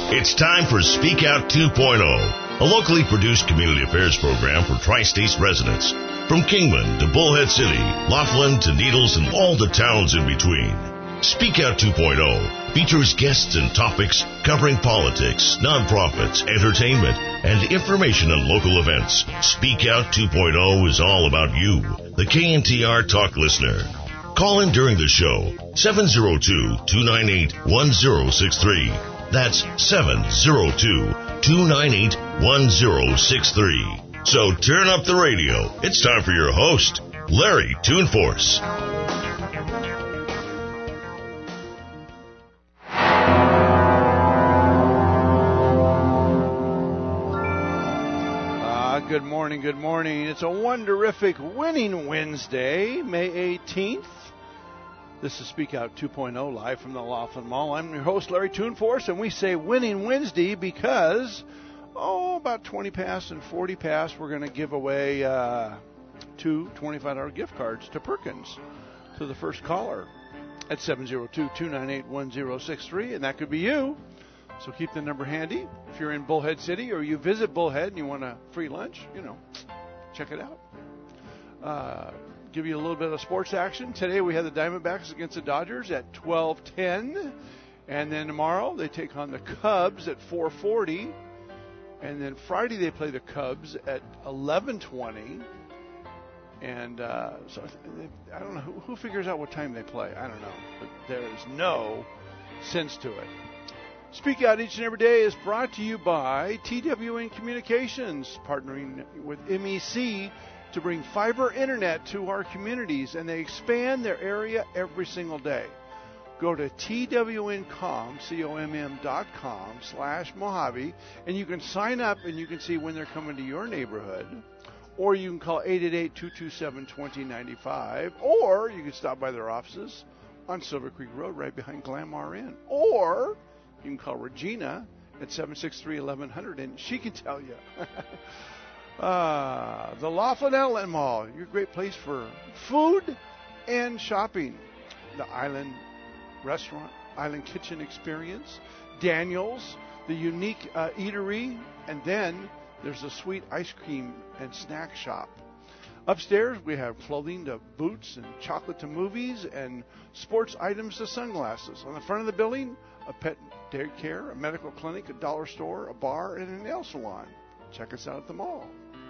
It's time for Speak Out 2.0, a locally produced community affairs program for Tri-States residents. From Kingman to Bullhead City, Laughlin to Needles, and all the towns in between. Speak Out 2.0 features guests and topics covering politics, nonprofits, entertainment, and information on local events. Speak Out 2.0 is all about you, the KNTR Talk listener. Call in during the show, 702-298-1063. That's 702-298-1063. So turn up the radio. It's time for your host, Larry Toonforce. Good morning, good morning. It's a wonderific winning Wednesday, May 18th. This is Speak Out 2.0 live from the Laughlin Mall. I'm your host, Larry Toonforce, and we say winning Wednesday because, about 20 past and 40 past, we're going to give away two $25 gift cards to Perkins to the first caller at 702-298-1063, and that could be you. So keep the number handy. If you're in Bullhead City or you visit Bullhead and you want a free lunch, check it out. Give you a little bit of sports action. Today we have the Diamondbacks against the Dodgers at 12:10. And then tomorrow they take on the Cubs at 4:40. And then Friday they play the Cubs at 11:20. And so I don't know who figures out what time they play. I don't know. But there is no sense to it. Speak Out each and every day is brought to you by TWN Communications, partnering with MEC to bring fiber internet to our communities, and they expand their area every single day. Go to TWNcom.com/Mojave, and you can sign up and you can see when they're coming to your neighborhood. Or you can call 888-227-2095, or you can stop by their offices on Silver Creek Road right behind Glamar Inn. Or you can call Regina at 763-1100, and she can tell you. The Laughlin Outlet Mall, your great place for food and shopping. The Island Restaurant, Island Kitchen Experience, Daniel's, the unique eatery, and then there's a sweet ice cream and snack shop. Upstairs, we have clothing to boots and chocolate to movies and sports items to sunglasses. On the front of the building, a pet daycare, a medical clinic, a dollar store, a bar, and a nail salon. Check us out at the mall.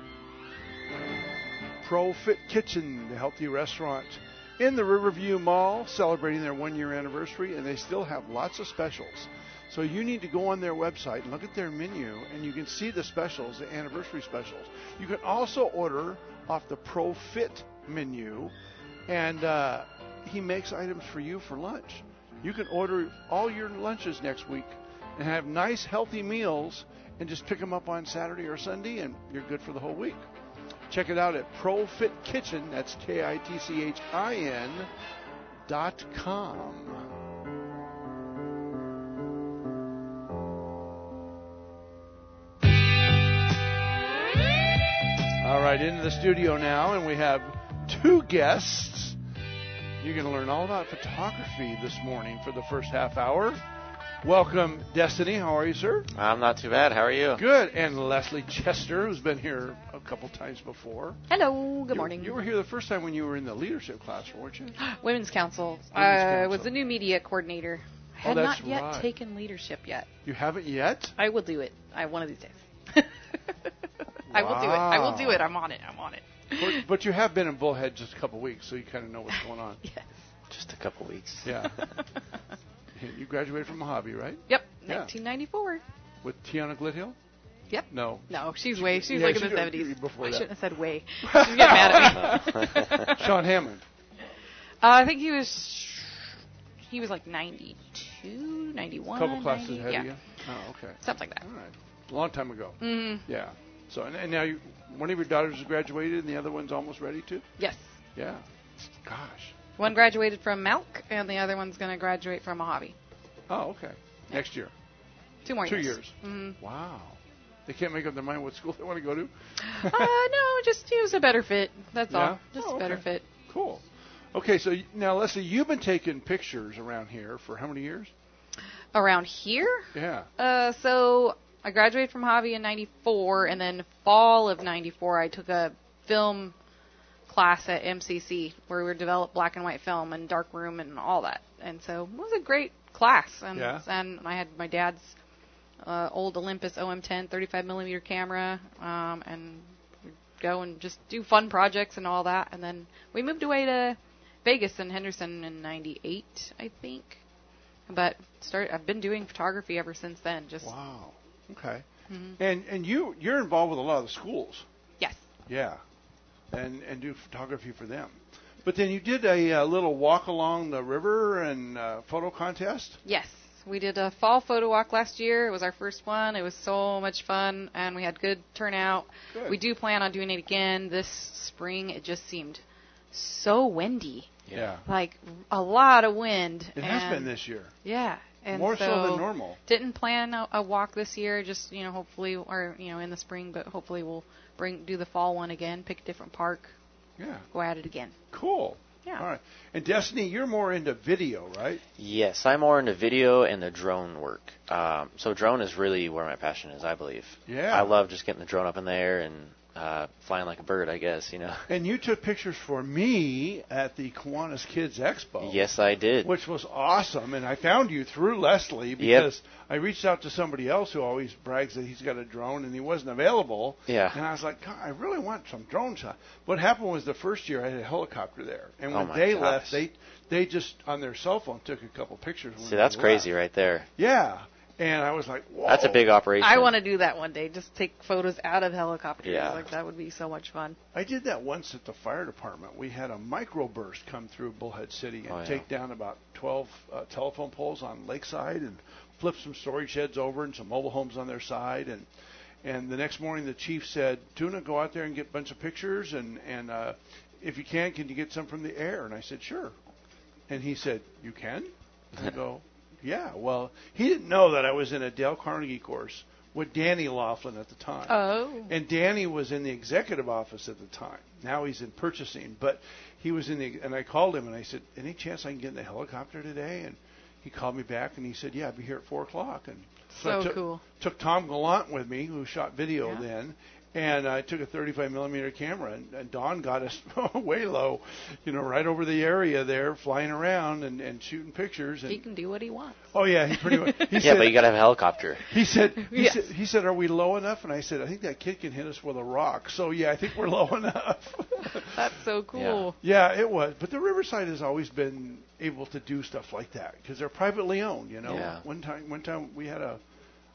Pro Fit Kitchen, the healthy restaurant in the Riverview Mall, celebrating their 1-year anniversary, and they still have lots of specials. So you need to go on their website and look at their menu, and you can see the specials, the anniversary specials. You can also order off the Pro Fit menu, and he makes items for you for lunch. You can order all your lunches next week and have nice, healthy meals and just pick them up on Saturday or Sunday, and you're good for the whole week. Check it out at ProFit Kitchen. That's KITCHIN.com. All right, into the studio now, and we have two guests. You're going to learn all about photography this morning for the first half hour. Welcome, Destiny. How are you, sir? I'm not too bad. How are you? Good. And Leslie Chester, who's been here a couple times before. Hello. Good morning. You were here the first time when you were in the leadership class, weren't you? Women's Council. I was the new media coordinator. I had not yet right. taken leadership yet. You haven't yet? I will do it. One of these days. I will do it. I will do it. I'm on it. But you have been in Bullhead just a couple weeks, so you kind of know what's going on. Yes. Just a couple weeks. Yeah. You graduated from Mojave, right? Yep, 1994. With Tiana Glithill? Yep. No, she's like in the 70s. Before I that. shouldn't have said way. She's getting mad at me. Sean Hammond. I think he was like 92, 91. A couple classes 90, ahead yeah. of you? Oh, okay. Something like that. All right. A long time ago. Mm-hmm. Yeah. So, and now one of your daughters has graduated and the other one's almost ready to? Yes. Yeah. Gosh. One graduated from Malk, and the other one's going to graduate from Mojave. Oh, okay. Next year. 2 more years. 2 years. Mm-hmm. Wow. They can't make up their mind what school they want to go to? No, just it was a better fit. That's all. Just a better fit. Cool. Okay, so now, Leslie, you've been taking pictures around here for how many years? Around here? Yeah. So I graduated from Javi in 94, and then fall of 94 I took a film class at MCC where we developed black and white film and darkroom and all that. And so it was a great class. And, and I had my dad's old Olympus OM10 35 millimeter camera, and we'd go and just do fun projects and all that. And then we moved away to Vegas and Henderson in 98, I think. But I've been doing photography ever since then. Just wow. Okay. Mm-hmm. And you're involved with a lot of the schools. Yes. Yeah. And do photography for them. But then you did a little walk along the river and photo contest? Yes. We did a fall photo walk last year. It was our first one. It was so much fun, and we had good turnout. Good. We do plan on doing it again this spring. It just seemed so windy. Yeah. Like a lot of wind. It has been this year. Yeah. And more so than normal. Didn't plan a walk this year, just, hopefully, or, in the spring, but hopefully we'll do the fall one again, pick a different park. Yeah. Go at it again. Cool. Yeah. All right. And Destiny, you're more into video, right? Yes, I'm more into video and the drone work. So drone is really where my passion is, I believe. Yeah. I love just getting the drone up in the air and flying like a bird, I guess, And you took pictures for me at the Kiwanis Kids Expo. Yes, I did. Which was awesome. And I found you through Leslie because I reached out to somebody else who always brags that he's got a drone and he wasn't available. Yeah. And I was like, God, I really want some drone shots. What happened was the first year I had a helicopter there. And when they left, they just, on their cell phone, took a couple pictures. See, that's crazy right there. Yeah. And I was like, whoa. That's a big operation. I want to do that one day. Just take photos out of helicopters. Yeah. Like, that would be so much fun. I did that once at the fire department. We had a microburst come through Bullhead City and take down about 12 telephone poles on Lakeside and flip some storage sheds over and some mobile homes on their side. And the next morning the chief said, Tuna, go out there and get a bunch of pictures. And if you can you get some from the air? And I said, sure. And he said, you can? And I go, yeah, well, he didn't know that I was in a Dale Carnegie course with Danny Laughlin at the time. Oh. And Danny was in the executive office at the time. Now he's in purchasing. But he was and I called him and I said, any chance I can get in the helicopter today? And he called me back and he said, yeah, I'll be here at 4 o'clock. And so I cool. Took Tom Gallant with me, who shot video then. And I took a 35 millimeter camera, and Don got us way low, right over the area there, flying around and shooting pictures. And he can do what he wants. Oh yeah, he pretty much. He yeah, said, but you got to have a helicopter. He said, he said, are we low enough? And I said, I think that kid can hit us with a rock. So yeah, I think we're low enough. That's so cool. Yeah, it was. But the Riverside has always been able to do stuff like that because they're privately owned. Yeah. One time we had a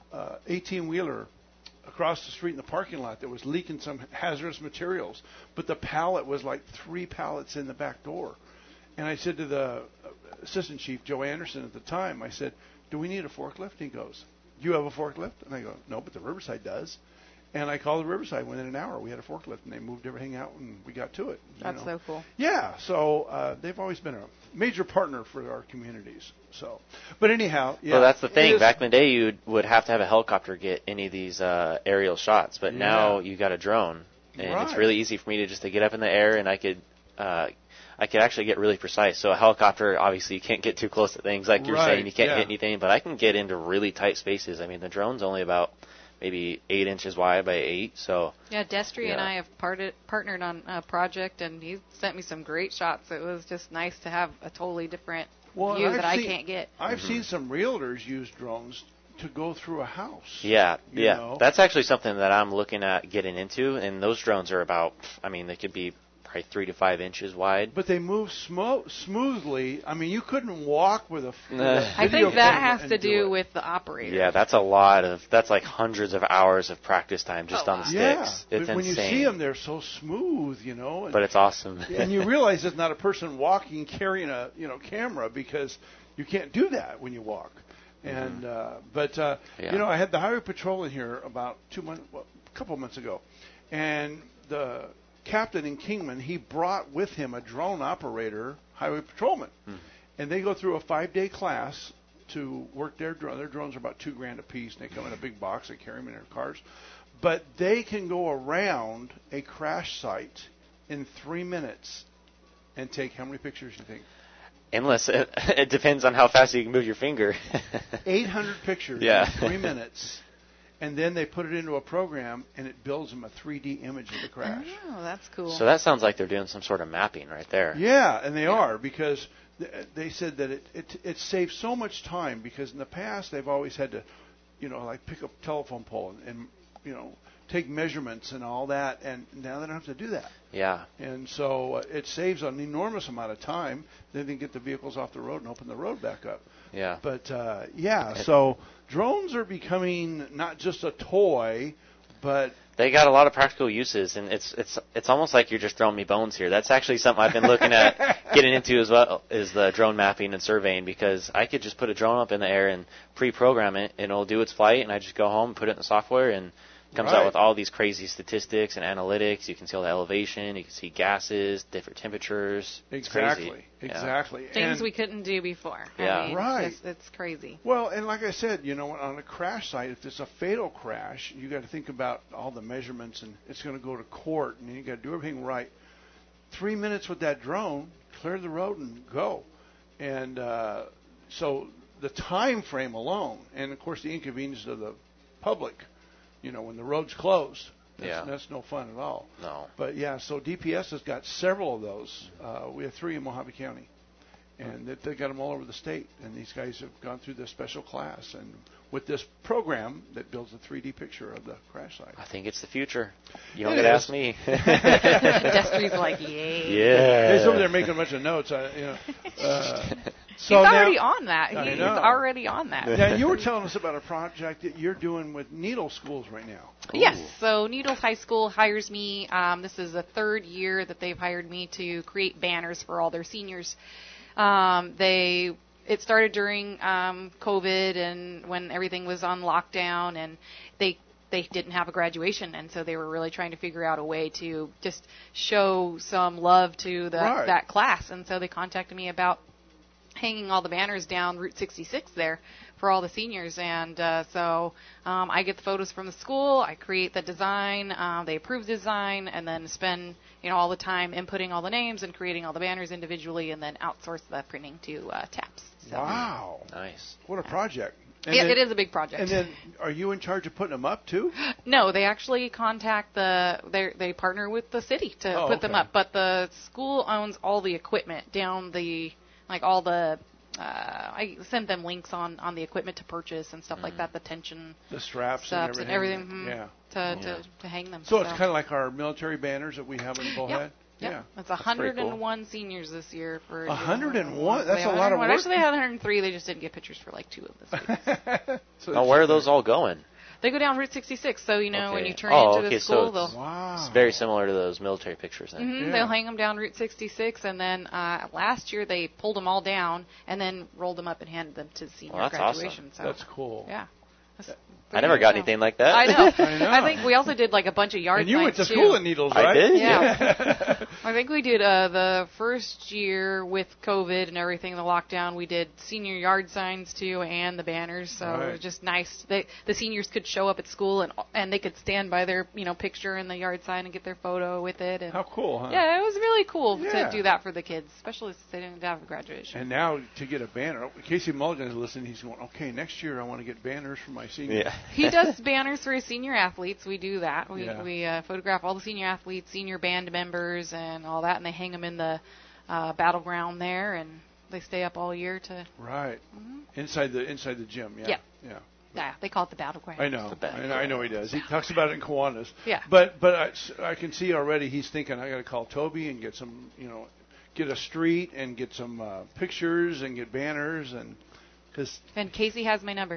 18-wheeler. Across the street in the parking lot that was leaking some hazardous materials, but the pallet was like 3 pallets in the back door. And I said to the assistant chief, Joe Anderson at the time, I said, do we need a forklift? And he goes, do you have a forklift? And I go, no, but the Riverside does. And I called the Riverside. Within an hour, we had a forklift, and they moved everything out, and we got to it. That's so cool. Yeah, so they've always been a major partner for our communities. So, but anyhow, Well, that's the thing. Back in the day, you would have to have a helicopter get any of these aerial shots, but now you got a drone, and it's really easy for me to get up in the air, and I could actually get really precise. So a helicopter, obviously, you can't get too close to things, like you're saying. You can't hit anything, but I can get into really tight spaces. I mean, the drone's only about maybe 8 inches wide by 8. So yeah, Destry and I have partnered on a project, and he sent me some great shots. It was just nice to have a totally different view that I can't get. I've seen some realtors use drones to go through a house. Yeah. That's actually something that I'm looking at getting into, and those drones are about, they could be probably 3 to 5 inches wide. But they move smoothly. I mean, you couldn't walk with a I think that has to do with the operator. Yeah, that's like hundreds of hours of practice time just on the sticks. Yeah, it's when insane. you see them, they're so smooth, But it's awesome. And you realize it's not a person walking carrying a camera, because you can't do that when you walk. And I had the highway patrol in here about a couple months ago, and the captain in Kingman, he brought with him a drone operator, highway patrolman, and they go through a 5-day class to work their drone. Their drones are about $2,000 a piece, and they come in a big box. They carry them in their cars, but they can go around a crash site in 3 minutes and take how many pictures do you think? Endless. It depends on how fast you can move your finger. 800 pictures Yeah. in 3 minutes. And then they put it into a program, and it builds them a 3D image of the crash. Oh, that's cool. So that sounds like they're doing some sort of mapping right there. Yeah, and they are, because they said that it saves so much time, because in the past they've always had to, like pick up a telephone pole and take measurements and all that, and now they don't have to do that. Yeah. And so it saves an enormous amount of time. Then they can get the vehicles off the road and open the road back up. Yeah. But so drones are becoming not just a toy, but they got a lot of practical uses, and it's almost like you're just throwing me bones here. That's actually something I've been looking at getting into as well, is the drone mapping and surveying, because I could just put a drone up in the air and pre-program it, and it'll do its flight, and I just go home, put it in the software, and it comes out with all these crazy statistics and analytics. You can see all the elevation, you can see gases, different temperatures. Exactly. It's crazy. Exactly. Things we couldn't do before. Yeah. I mean, Right. It's crazy. Well, and like I said, on a crash site, if it's a fatal crash, you got to think about all the measurements, and it's going to go to court, and you got to do everything right. 3 minutes with that drone, clear the road and go. And so the time frame alone, and of course the inconvenience of the public, when the road's closed, that's no fun at all. No. But so DPS has got several of those. We have 3 in Mojave County, and they got them all over the state. And these guys have gone through this special class, and with this program that builds a 3D picture of the crash site. I think it's the future. You don't get to ask me. Destry's like, yay. Yeah. He's over there making a bunch of notes. He's already on that. He's already on that. Now, you were telling us about a project that you're doing with Needle Schools right now. Yes. So Needles High School hires me. This is the 3rd year that they've hired me to create banners for all their seniors. It started during COVID and when everything was on lockdown, and they didn't have a graduation, and so they were really trying to figure out a way to just show some love to that class. And so they contacted me about hanging all the banners down Route 66 there for all the seniors. And so I get the photos from the school, I create the design, they approve the design, and then spend all the time inputting all the names and creating all the banners individually, and then outsource the printing to TAPS. So. Wow. Nice. What a project. And it is a big project. And then are you in charge of putting them up too? No, they actually contact they partner with the city to put them up, but the school owns all the equipment down I sent them links on the equipment to purchase and stuff like that, the tension, the straps and everything to hang them. So it's kind of like our military banners that we have in Bullhead. Yeah. It's 101 seniors this year for 101. That's a lot of work. Actually, they had 103. They just didn't get pictures for like 2 of this week. Now, where are those all going? They go down Route 66, so when you turn into the school, it's very similar to those military pictures. Then. They'll hang them down Route 66, and then last year they pulled them all down and then rolled them up and handed them to the senior graduation. Awesome. So that's cool. Yeah. I never got anything like that. I know. I think we also did like a bunch of yard signs. And you went to school in Needles, right? I did. Yeah. I think we did the first year with COVID and everything, the lockdown. We did senior yard signs too, and the banners. So it was just nice. The seniors could show up at school and they could stand by their picture in the yard sign and get their photo with it. And how cool, huh? Yeah, it was really cool to do that for the kids, especially since they didn't have a graduation. And now to get a banner, Casey Mulligan is listening. He's going, okay, next year I want to get banners for my seniors. Yeah. He does banners for his senior athletes. We do that. We photograph all the senior athletes, senior band members, and all that, and they hang them in the battleground there, and they stay up all year to. Right. Inside the gym. Yeah. Yeah. Yeah. They call it the battleground. I know. I know he does. He talks about it in Kiwanis. Yeah. But I can see already he's thinking I got to call Toby and get some get a street and get some pictures and get banners and Casey has my number.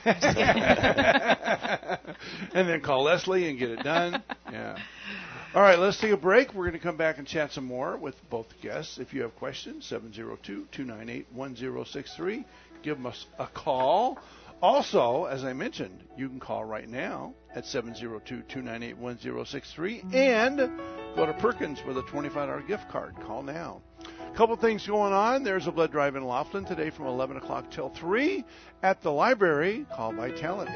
And then call Leslie and get it done. Yeah. All right, let's take a break. We're going to come back and chat some more with both guests. If you have questions, 702-298-1063. Give us a call. Also, as I mentioned, you can call right now at 702-298-1063 and go to Perkins with a $25 gift card. Call now. A couple things going on. There's a blood drive in Laughlin today from 11 o'clock till 3. At the library, call by talent,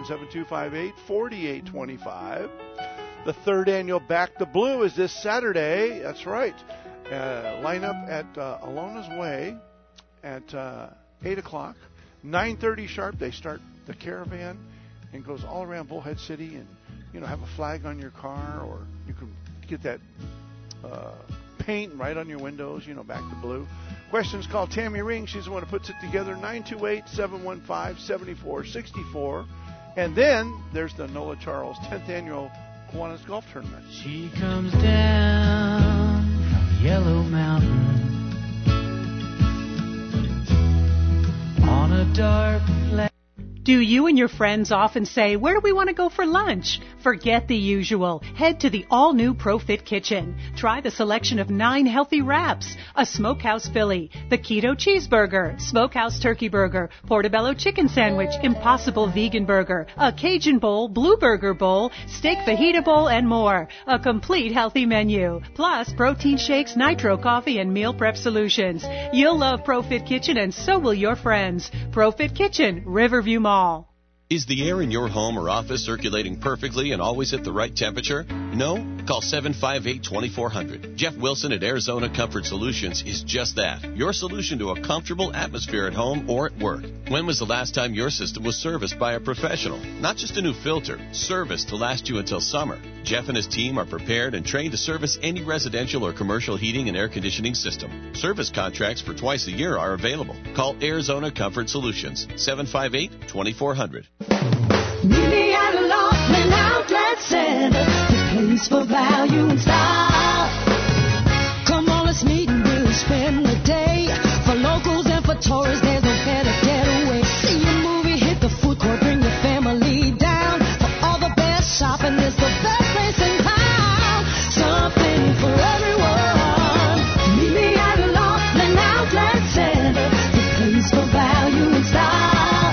877-258-4825. The 3rd annual Back the Blue is this Saturday. That's right. Line up at Alona's Way at 8 o'clock. 9:30 sharp, they start the caravan and goes all around Bullhead City, and have a flag on your car, or you can get that paint right on your windows, back to blue. Questions, call Tammy Ring. She's the one who puts it together, 928-715-7464. And then there's the Nola Charles 10th Annual Kiwanis Golf Tournament. She comes down from Yellow Mountain on a dark lake. Do you and your friends often say, where do we want to go for lunch? Forget the usual. Head to the all-new ProFit Kitchen. Try the selection of 9 healthy wraps, a Smokehouse Philly, the Keto Cheeseburger, Smokehouse Turkey Burger, Portobello Chicken Sandwich, Impossible Vegan Burger, a Cajun Bowl, Blue Burger Bowl, Steak Fajita Bowl, and more. A complete healthy menu. Plus, protein shakes, nitro coffee, and meal prep solutions. You'll love ProFit Kitchen, and so will your friends. ProFit Kitchen, Riverview Mall. Is the air in your home or office circulating perfectly and always at the right temperature? No? Call 758-2400. Jeff Wilson at Arizona Comfort Solutions is just that. Your solution to a comfortable atmosphere at home or at work. When was the last time your system was serviced by a professional? Not just a new filter, serviced to last you until summer. Jeff and his team are prepared and trained to service any residential or commercial heating and air conditioning system. Service contracts for twice a year are available. Call Arizona Comfort Solutions, 758-2400. Meet me at a Laughlin Outlet Center, the place for value and style. Come on, let's meet and we'll spend the day. For locals and for tourists, there's no better getaway. See a movie, hit the food court, bring your family down. For all the best shopping, it's the best place in town. Something for everyone. Meet me at a Laughlin Outlet Center, the place for value and style.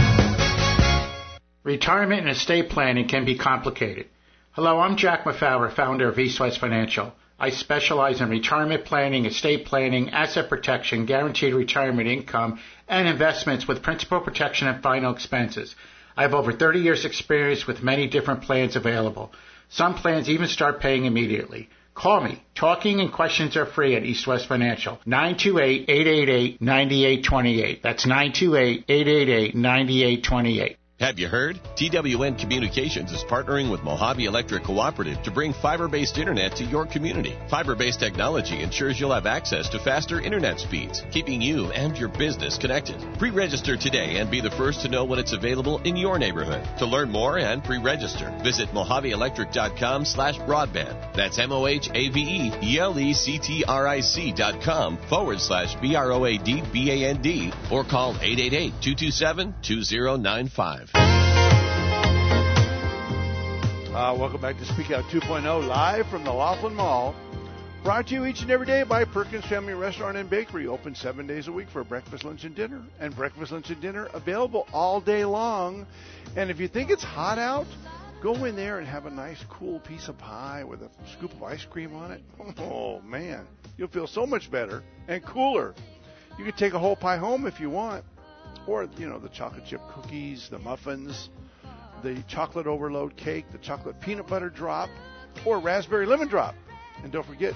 Retirement and estate planning can be complicated. Hello, I'm Jack Mafauer, founder of East West Financial. I specialize in retirement planning, estate planning, asset protection, guaranteed retirement income, and investments with principal protection and final expenses. I have over 30 years' experience with many different plans available. Some plans even start paying immediately. Call me. Talking and questions are free at East West Financial. 928-888-9828. That's 928-888-9828. Have you heard? TWN Communications is partnering with Mojave Electric Cooperative to bring fiber-based internet to your community. Fiber-based technology ensures you'll have access to faster internet speeds, keeping you and your business connected. Pre-register today and be the first to know when it's available in your neighborhood. To learn more and pre-register, visit MojaveElectric.com/broadband. That's MojaveElectric.com/BROADBAND or call 888-227-2095. Welcome back to Speak Out 2.0, live from the Laughlin Mall. Brought to you each and every day by Perkins Family Restaurant and Bakery, open 7 days a week for breakfast, lunch, and dinner. And breakfast, lunch, and dinner available all day long. And if you think it's hot out, go in there and have a nice cool piece of pie with a scoop of ice cream on it. Oh, man, you'll feel so much better and cooler. You can take a whole pie home if you want. Or, the chocolate chip cookies, the muffins, the chocolate overload cake, the chocolate peanut butter drop, or raspberry lemon drop. And don't forget,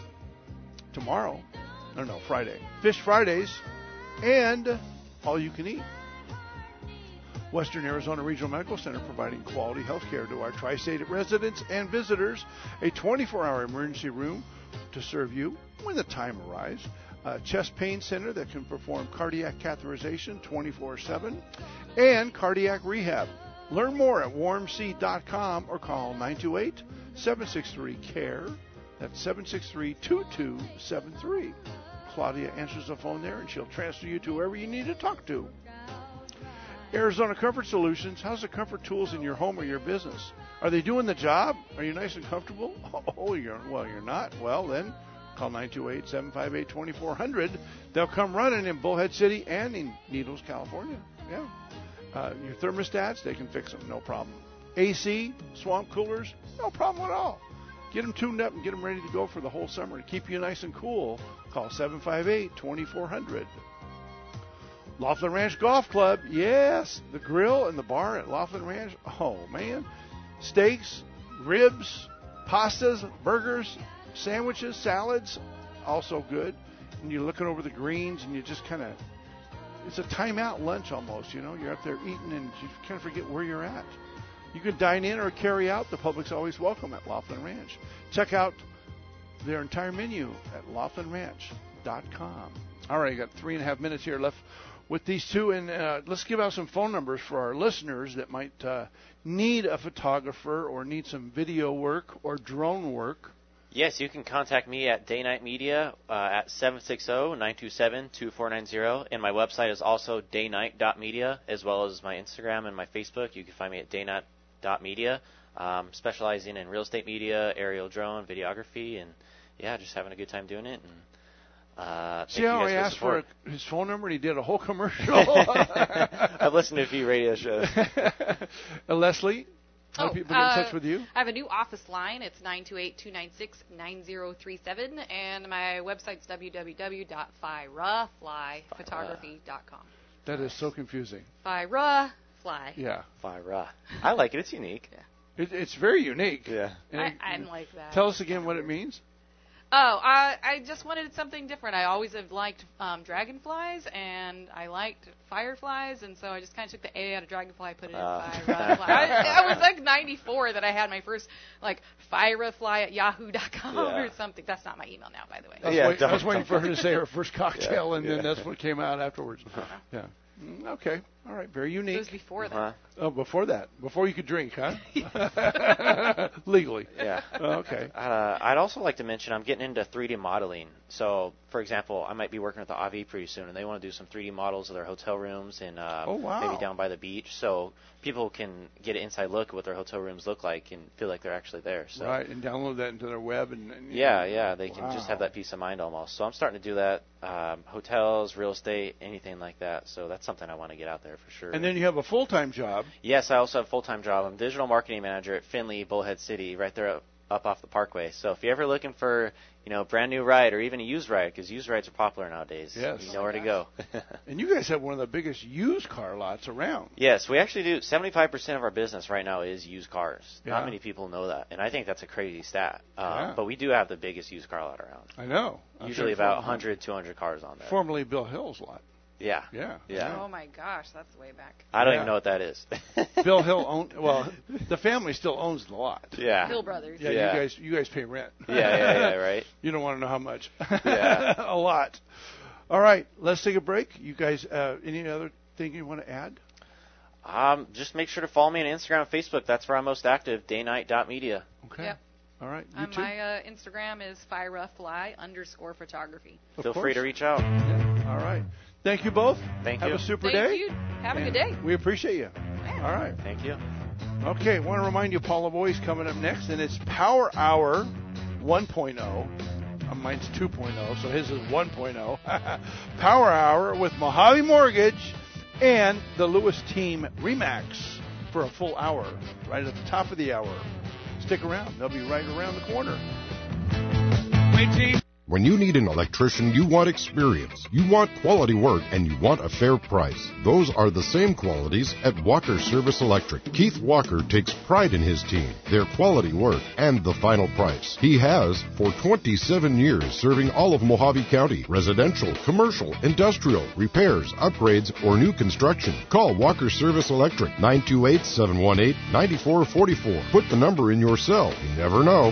Friday, Fish Fridays, and all you can eat. Western Arizona Regional Medical Center providing quality health care to our tri-state residents and visitors. A 24-hour emergency room to serve you when the time arrives. A chest pain center that can perform cardiac catheterization 24/7. And cardiac rehab. Learn more at warmc.com or call 928-763-CARE. That's 763-2273. Claudia answers the phone there, and she'll transfer you to whoever you need to talk to. Arizona Comfort Solutions. How's the comfort tools in your home or your business? Are they doing the job? Are you nice and comfortable? Oh, you're not? Well, then call 928-758-2400. They'll come running in Bullhead City and in Needles, California. Yeah. Your thermostats, they can fix them, no problem. AC, swamp coolers, no problem at all. Get them tuned up and get them ready to go for the whole summer to keep you nice and cool. Call 758-2400. Laughlin Ranch Golf Club, yes, the grill and the bar at Laughlin Ranch. Oh, man. Steaks, ribs, pastas, burgers, sandwiches, salads, also good. And you're looking over the greens and you just kind of, it's a timeout lunch almost. You know, you're up there eating and you kind of forget where you're at. You can dine in or carry out. The public's always welcome at Laughlin Ranch. Check out their entire menu at laughlinranch.com. All right, I got 3.5 minutes here left with these two, and let's give out some phone numbers for our listeners that might need a photographer or need some video work or drone work. Yes, you can contact me at Day Night Media at 760-927-2490, and my website is also daynight.media, as well as my Instagram and my Facebook. You can find me at daynight.media, specializing in real estate media, aerial drone, videography, and just having a good time doing it. And see how I asked for his phone number and he did a whole commercial? I've listened to a few radio shows. Leslie, how do people get in touch with you? I have a new office line. It's 928-296-9037, and my website's www.firaflyphotography.com. That is so confusing. Fly. Yeah. Fira. I like it. It's unique. Yeah. It's very unique. Yeah. I like that. Tell us again what it means. Oh, I just wanted something different. I always have liked dragonflies, and I liked fireflies, and so I just kind of took the A out of dragonfly, put it in firefly. I was like 94 that I had my first firefly at yahoo.com or something. That's not my email now, by the way. I was waiting for her to say her first cocktail, and then that's what came out afterwards. Yeah. Okay. All right. Very unique. It was before that. Oh, before that. Before you could drink, huh? Legally. Yeah. Okay. I'd also like to mention I'm getting into 3D modeling. So, for example, I might be working with the AV pretty soon, and they want to do some 3D models of their hotel rooms and maybe down by the beach. So people can get an inside look at what their hotel rooms look like and feel like they're actually there. So. Right, and download that into their web. And they can just have that peace of mind almost. So I'm starting to do that. Hotels, real estate, anything like that. So that's something I want to get out there for sure. And then you have a full-time job. Yes, I also have a full-time job. I'm digital marketing manager at Findlay, Bullhead City, right there up off the Parkway. So if you're ever looking for, brand new ride or even a used ride, because used rides are popular nowadays. Yes. You know where to go. And you guys have one of the biggest used car lots around. Yes, we actually do. 75% of our business right now is used cars. Yeah. Not many people know that, and I think that's a crazy stat. But we do have the biggest used car lot around. I know. Usually about 100, 200 cars on there. Formerly Bill Hill's lot. Yeah. Oh my gosh, that's way back. I don't even know what that is. Bill Hill owned. Well, the family still owns the lot. Yeah. Hill Brothers. Yeah. You guys pay rent. Yeah. Right. You don't want to know how much. Yeah. A lot. All right, let's take a break. You guys, any other thing you want to add? Just make sure to follow me on Instagram and Facebook. That's where I'm most active. Daynight.media. Okay. Yep. All right. My Instagram is firafly_photography. Feel free to reach out. Yeah. All right. Thank you both. Thank you. Have a super day. Thank you. Have a good day. We appreciate you. Yeah. All right. Thank you. Okay. I want to remind you, Paula Boy's coming up next, and it's Power Hour 1.0. Mine's 2.0, so his is 1.0. Power Hour with Mojave Mortgage and the Lewis Team Remax for a full hour, right at the top of the hour. Stick around. They'll be right around the corner. Wait, Chief. When you need an electrician, you want experience, you want quality work, and you want a fair price. Those are the same qualities at Walker Service Electric. Keith Walker takes pride in his team, their quality work, and the final price. He has for 27 years serving all of Mojave County, residential, commercial, industrial, repairs, upgrades, or new construction. Call Walker Service Electric, 928-718-9444. Put the number in your cell. You never know.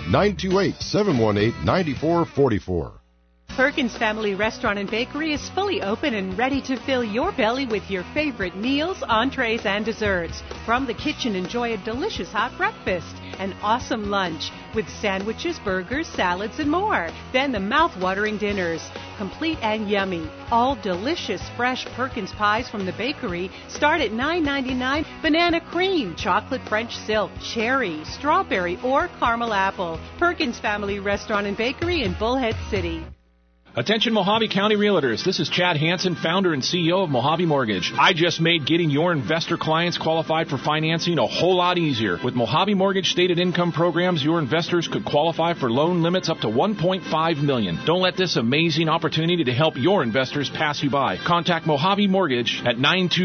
928-718-9444. Perkins Family Restaurant and Bakery is fully open and ready to fill your belly with your favorite meals, entrees, and desserts. From the kitchen, enjoy a delicious hot breakfast, an awesome lunch with sandwiches, burgers, salads, and more. Then the mouth-watering dinners, complete and yummy. All delicious, fresh Perkins pies from the bakery start at $9.99. Banana cream, chocolate French silk, cherry, strawberry, or caramel apple. Perkins Family Restaurant and Bakery in Bullhead City. Attention Mojave County Realtors, this is Chad Hansen, founder and CEO of Mojave Mortgage. I just made getting your investor clients qualified for financing a whole lot easier. With Mojave Mortgage stated income programs, your investors could qualify for loan limits up to $1.5 million. Don't let this amazing opportunity to help your investors pass you by. Contact Mojave Mortgage at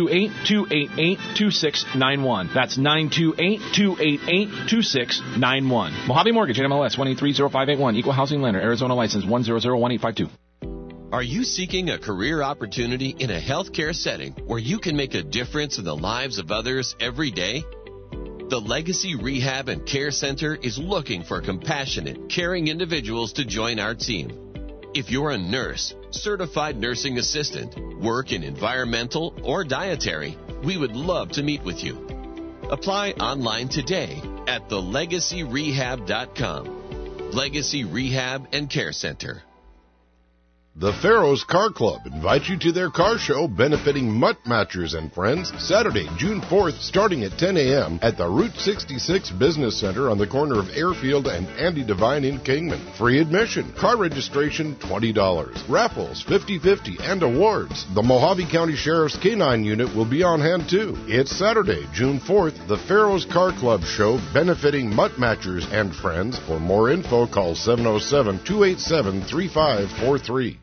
928-288-2691. That's 928-288-2691. Mojave Mortgage, NMLS 1830581, Equal Housing Lender, Arizona License 1001852. Are you seeking a career opportunity in a healthcare setting where you can make a difference in the lives of others every day? The Legacy Rehab and Care Center is looking for compassionate, caring individuals to join our team. If you're a nurse, certified nursing assistant, work in environmental or dietary, we would love to meet with you. Apply online today at thelegacyrehab.com. Legacy Rehab and Care Center. The Pharaohs Car Club invites you to their car show benefiting Mutt Matchers and Friends, Saturday, June 4th, starting at 10 a.m. at the Route 66 Business Center on the corner of Airfield and Andy Devine in Kingman. Free admission. Car registration, $20. Raffles, 50/50, and awards. The Mojave County Sheriff's K-9 unit will be on hand, too. It's Saturday, June 4th, the Pharaohs Car Club show benefiting Mutt Matchers and Friends. For more info, call 707-287-3543.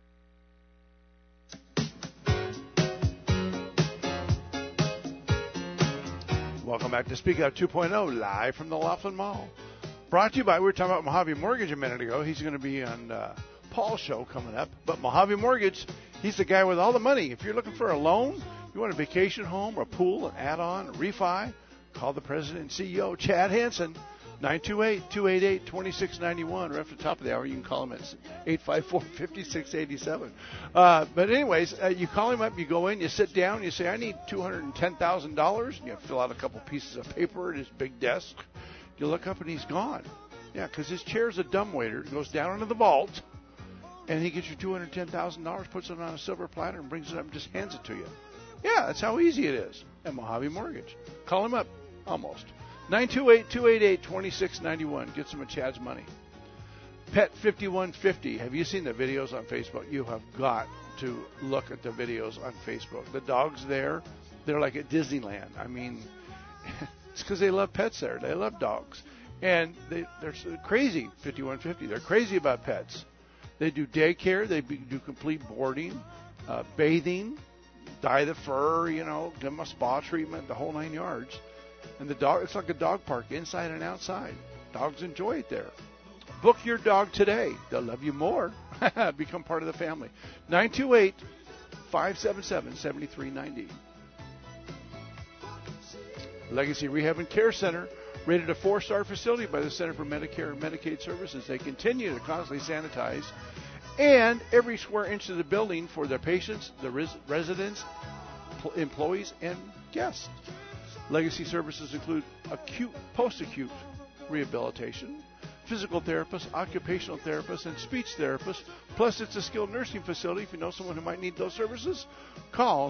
Welcome back to Speak Out 2.0, live from the Laughlin Mall. Brought to you by, we were talking about Mojave Mortgage a minute ago. He's going to be on Paul's show coming up. But Mojave Mortgage, he's the guy with all the money. If you're looking for a loan, you want a vacation home, or a pool, an add-on, a refi, call the president and CEO, Chad Hansen, 928-288-2691. Right off the top of the hour, you can call him at 854-5687. But anyways, you call him up, you go in, you sit down, you say, I need $210,000. You fill out a couple pieces of paper at his big desk. You look up and he's gone. Yeah, because his chair's a dumbwaiter. It goes down into the vault, and he gets you $210,000, puts it on a silver platter, and brings it up and just hands it to you. Yeah, that's how easy it is at Mojave Mortgage. Call him up, almost. 928-288-2691. Get some of Chad's money. Pet 5150. Have you seen the videos on Facebook? You have got to look at the videos on Facebook. The dogs there, they're like at Disneyland. I mean, it's because they love pets there. They love dogs. And they're crazy, 5150. They're crazy about pets. They do daycare. They do complete boarding, bathing, dye the fur, give them a spa treatment, the whole 9 yards. And the dog, it's like a dog park, inside and outside. Dogs enjoy it there. Book your dog today. They'll love you more. Become part of the family. 928-577-7390. Legacy Rehab and Care Center, rated a 4-star facility by the Center for Medicare and Medicaid Services. They continue to constantly sanitize and every square inch of the building for their patients, the residents, employees, and guests. Legacy services include acute, post-acute rehabilitation, physical therapists, occupational therapists, and speech therapists. Plus, it's a skilled nursing facility. If you know someone who might need those services, call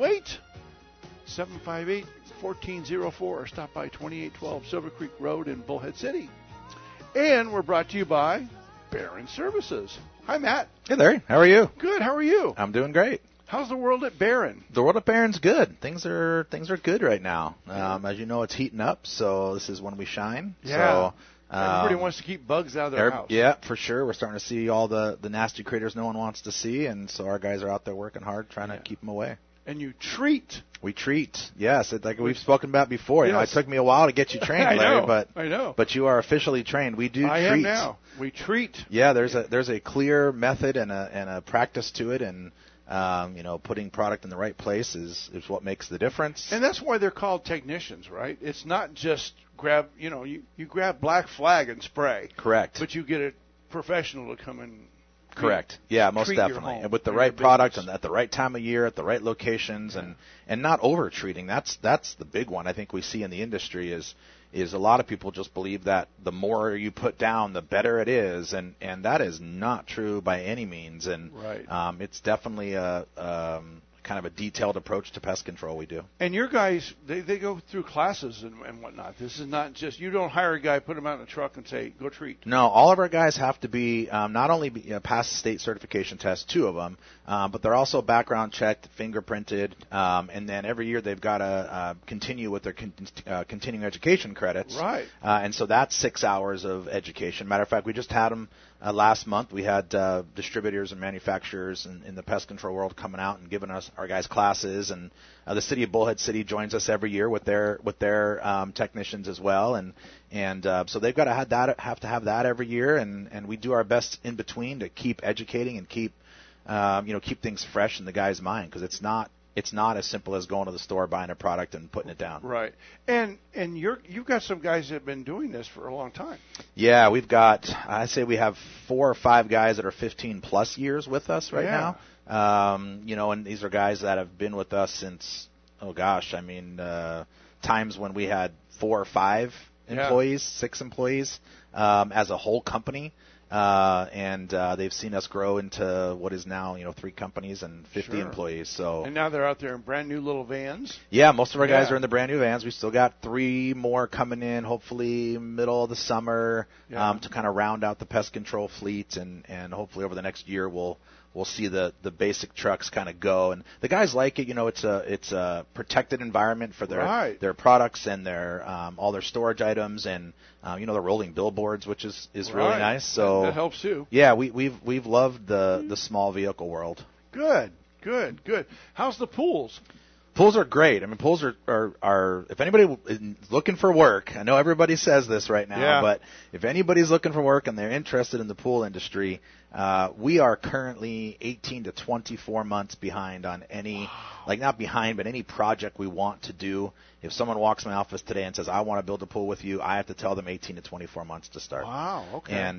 928-758-1404 or stop by 2812 Silver Creek Road in Bullhead City. And we're brought to you by Barron Services. Hi, Matt. Hey, Larry. How are you? Good. How are you? I'm doing great. How's the world at Barron? The world at Barron's good. Things are good right now. As you know, it's heating up, so this is when we shine. Yeah. So, everybody wants to keep bugs out of their house. Yeah, for sure. We're starting to see all the nasty critters no one wants to see, and so our guys are out there working hard trying to keep them away. And you treat. We treat. Yes, like we've spoken about before. Yes. It took me a while to get you trained, Larry, I know. But you are officially trained. We do treat. I am now. We treat. Yeah, there's a clear method and a practice to it, and putting product in the right place is what makes the difference. And that's why they're called technicians, right? It's not just grab, you grab Black Flag and spray. Correct. But you get a professional to come and correct. Yeah, most definitely. And with the right product and at the right time of year, at the right locations, and not over treating. That's the big one I think we see in the industry is a lot of people just believe that the more you put down, the better it is, and that is not true by any means. And right. It's definitely a kind of a detailed approach to pest control we do. And your guys, they go through classes and whatnot. This is not just, you don't hire a guy, put him out in a truck and say, go treat. No, all of our guys have to be not only pass the state certification test, 2 of them, but they're also background checked, fingerprinted, and then every year they've got to continue with their continuing education credits. Right. And so that's 6 hours of education. Matter of fact, we just had them last month. We had distributors and manufacturers in the pest control world coming out and giving us our guys classes, and the city of Bullhead City joins us every year with their technicians as well, and so they've got to have that every year, and we do our best in between to keep educating and keep keep things fresh in the guy's mind, because it's not as simple as going to the store, buying a product, and putting it down. Right. And you've got some guys that have been doing this for a long time. Yeah, I say we have 4 or 5 guys that are 15 plus years with us right now. And these are guys that have been with us since, times when we had 4 or 5 employees, 6 employees, as a whole company. And they've seen us grow into what is now, 3 companies and 50 employees. So. And now they're out there in brand new little vans. Yeah, most of our guys are in the brand new vans. We still got 3 more coming in, hopefully middle of the summer, to kind of round out the pest control fleet, and hopefully over the next year we'll see the basic trucks kind of go. And the guys like it. It's a protected environment for their products and their all their storage items, and the rolling billboards, which is really nice. So that helps too. Yeah, we've loved the small vehicle world. Good. How's the pools? Pools are great. I mean, pools are if anybody is looking for work, I know everybody says this right now, but if anybody's looking for work and they're interested in the pool industry, we are currently 18 to 24 months behind on any, not behind, but any project we want to do. If someone walks in my office today and says, I want to build a pool with you, I have to tell them 18 to 24 months to start. Wow, okay. And,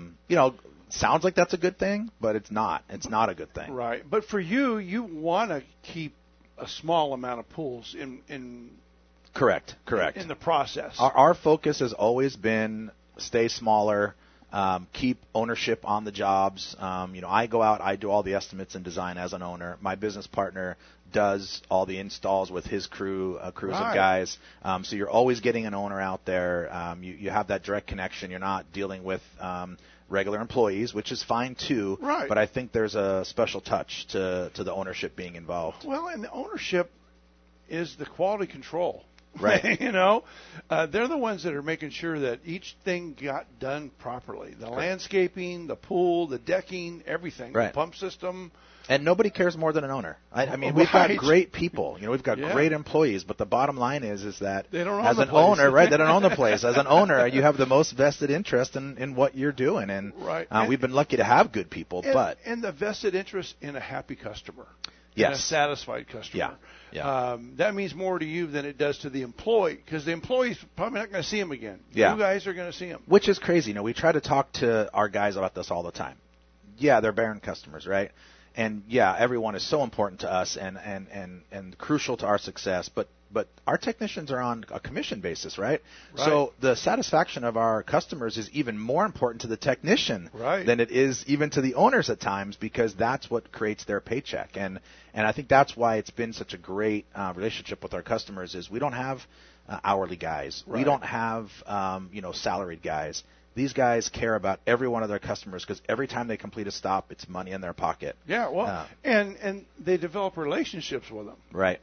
sounds like that's a good thing, but it's not. It's not a good thing. Right. But for you want to keep a small amount of pools in correct in the process. Our focus has always been stay smaller, keep ownership on the jobs. I go out, I do all the estimates and design as an owner. My business partner does all the installs with his crews of guys. So you're always getting an owner out there. You have that direct connection. You're not dealing with regular employees, which is fine too. Right. But I think there's a special touch to the ownership being involved. Well, and the ownership is the quality control. Right. They're the ones that are making sure that each thing got done properly. The landscaping, the pool, the decking, everything. Right. The pump system. And nobody cares more than an owner. I mean, we've got great people. We've got great employees, but the bottom line is that they don't own as the an place. owner, right? They don't own the place. As an owner, you have the most vested interest in what you're doing, and we've been lucky to have good people. And the vested interest in a happy customer. Yes. And a satisfied customer. Yeah. That means more to you than it does to the employee, because the employee's probably not going to see him again. Yeah. You guys are going to see him. Which is crazy. We try to talk to our guys about this all the time. Yeah, they're Barron customers, right? And everyone is so important to us and crucial to our success. But our technicians are on a commission basis, right? So the satisfaction of our customers is even more important to the technician than it is even to the owners at times, because that's what creates their paycheck. And I think that's why it's been such a great relationship with our customers. Is we don't have hourly guys, we don't have salaried guys. These guys care about every one of their customers, because every time they complete a stop, it's money in their pocket. Yeah, well, and they develop relationships with them. Right.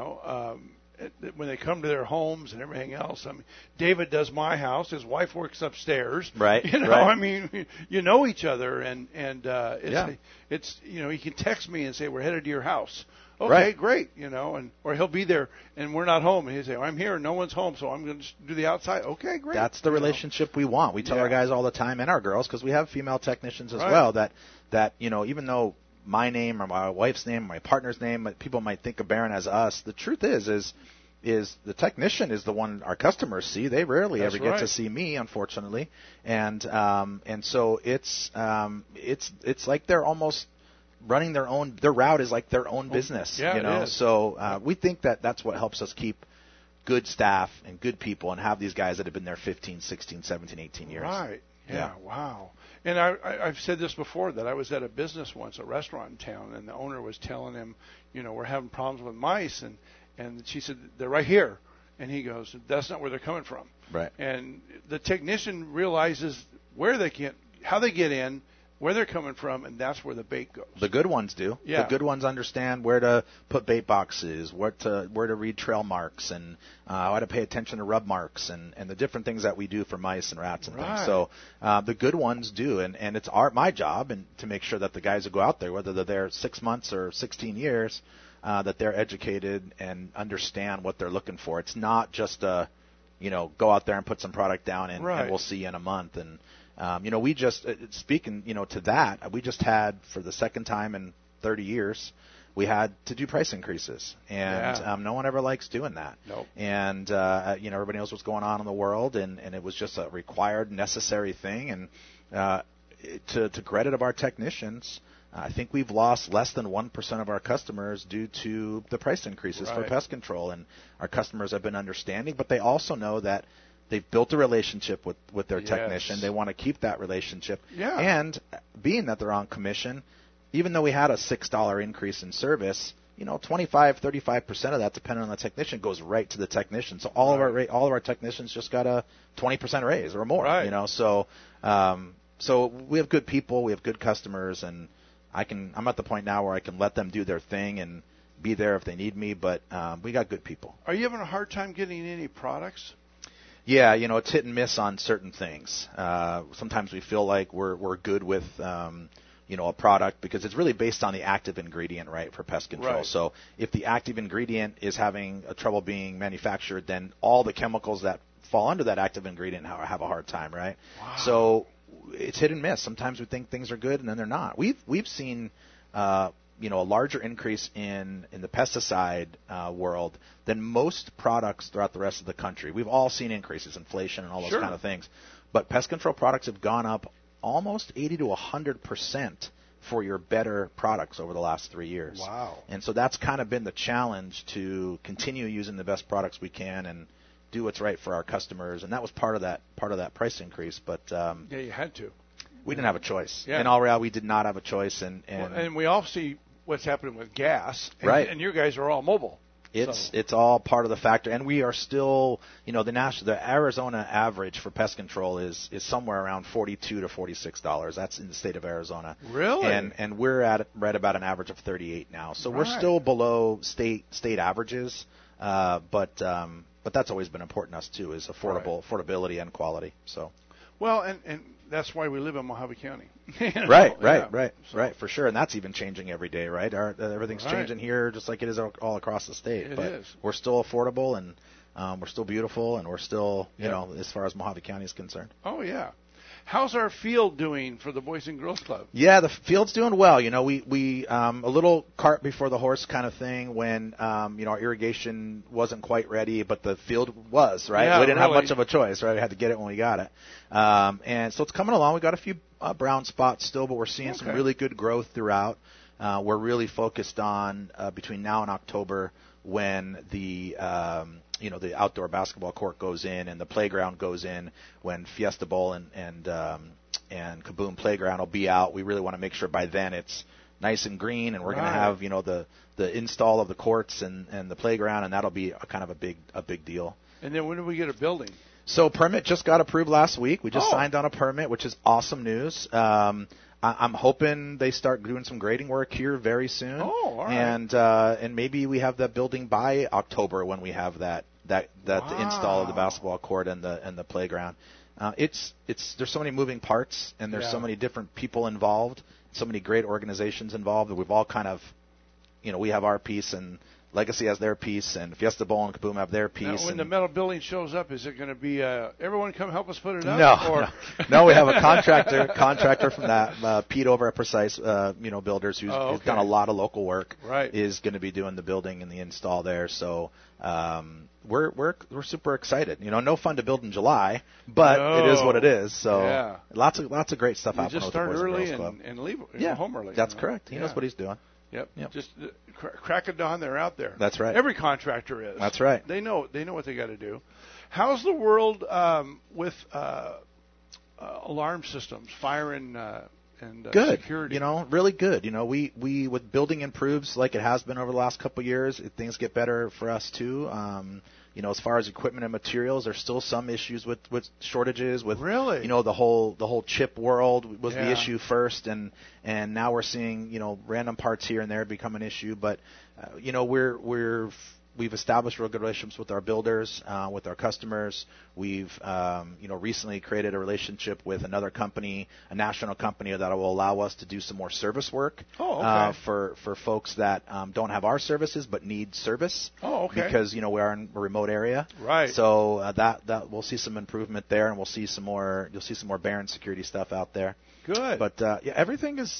When they come to their homes and everything else. I mean, David does my house. His wife works upstairs. Right. I mean, you know each other, and it's he can text me and say, we're headed to your house. Okay, great, or he'll be there and we're not home, and he'll say, I'm here, no one's home, so I'm going to do the outside. Okay, great. That's the relationship we want. We tell our guys all the time, and our girls, because we have female technicians as well, that even though my name or my wife's name or my partner's name, people might think of Barron as us, the truth is the technician is the one our customers see. They rarely ever get to see me, unfortunately, and so it's like they're almost running their own. Their route is like their own business, So we think that's what helps us keep good staff and good people, and have these guys that have been there 15, 16, 17, 18 years. Right. Yeah. Wow. And I've said this before, that I was at a business once, a restaurant in town, and the owner was telling him, we're having problems with mice, and she said, they're right here. And he goes, that's not where they're coming from. Right. And the technician realizes how they get in, where they're coming from, and that's where the bait goes. The good ones do. Yeah. The good ones understand where to put bait boxes, where to read trail marks, and how to pay attention to rub marks, and the different things that we do for mice and rats and things. So the good ones do, and it's my job to make sure that the guys who go out there, whether they're there 6 months or 16 years, that they're educated and understand what they're looking for. It's not just go out there and put some product down and Right. we'll see you in a month. And we just speaking to that, we just had for the second time in 30 years. We had to do price increases, and no one ever likes doing that. Nope. And everybody knows what's going on in the world, and it was just a required, necessary thing. And to credit of our technicians, I think we've lost less than 1% of our customers due to the price increases for pest control. And our customers have been understanding, but they also know that they've built a relationship with their technician. They want to keep that relationship. Yeah. And being that they're on commission, even though we had a $6 increase in service, 25-35% of that, depending on the technician, goes right to the technician. So all of our technicians just got a 20% raise or more. Right. So we have good people, we have good customers, and I'm at the point now where I can let them do their thing and be there if they need me. But we got good people. Are you having a hard time getting any products? Yeah, it's hit and miss on certain things. Sometimes we feel like we're good with a product because it's really based on the active ingredient, right, for pest control. Right. So if the active ingredient is having a trouble being manufactured, then all the chemicals that fall under that active ingredient have a hard time, right? Wow. So it's hit and miss. Sometimes we think things are good and then they're not. We've seen a larger increase in the pesticide world than most products throughout the rest of the country. We've all seen increases, inflation and all those kind of things. But pest control products have gone up almost 80 to 100% for your better products over the last 3 years. Wow. And so that's kind of been the challenge, to continue using the best products we can and do what's right for our customers. And that was part of that price increase. But you had to. We didn't have a choice. Yeah. In all reality, we did not have a choice. And we all see what's happening with gas. And, right. And you guys are all mobile. It's all part of the factor, and we are still, the Arizona average for pest control is somewhere around $42 to $46. That's in the state of Arizona. Really? And we're at right about an average of 38 now, so we're still below state averages. But that's always been important to us too, is affordability and quality. So. Well, and that's why we live in Mojave County. Right, for sure. And that's even changing every day, right? Everything's changing here just like it is all across the state. It is. We're still affordable, and we're still beautiful, and we're still, as far as Mojave County is concerned. Oh, yeah. How's our field doing for the Boys and Girls Club? Yeah, the field's doing well. We a little cart before the horse kind of thing when our irrigation wasn't quite ready, but the field was, right? Yeah, we didn't have much of a choice, right? We had to get it when we got it. And so it's coming along. We got a few brown spots still, but we're seeing some really good growth throughout. We're really focused on between now and October when the outdoor basketball court goes in and the playground goes in, when Fiesta Bowl and Kaboom Playground will be out. We really want to make sure by then it's nice and green, and we're going to have the install of the courts and the playground, and that'll be a big deal. And then when do we get a building? So permit just got approved last week. We just signed on a permit, which is awesome news. I'm hoping they start doing some grading work here very soon. Oh, all right. And maybe we have that building by October when we have that install of the basketball court and the playground. There's so many moving parts, and there's so many different people involved, so many great organizations involved that we've all kind of, we have our piece and Legacy has their piece, and Fiesta Bowl and Kaboom have their piece. Now, when the metal building shows up, is it going to be everyone come help us put it up? No. We have a contractor from that, Pete over at Precise, Builders, who's done a lot of local work. Right. Is going to be doing the building and the install there. So we're super excited. No fun to build in July, but it is what it is. So lots of great stuff happening. Just start early and leave home early. That's correct. He knows what he's doing. Yep. Just crack of dawn, they're out there. That's right. Every contractor is. That's right. They know what they got to do. How's the world with alarm systems, fire and good. Security? Really good. We with building improves like it has been over the last couple of years, things get better for us too. As far as equipment and materials, there's still some issues with shortages. With really, the whole chip world was the issue first, and now we're seeing random parts here and there become an issue. But we're established real good relationships with our builders, with our customers. We've recently created a relationship with another company, a national company that will allow us to do some more service work for folks that don't have our services but need service. Because we are in a remote area. Right. So that we'll see some improvement there, and you'll see some more Barron security stuff out there. Good. But everything is,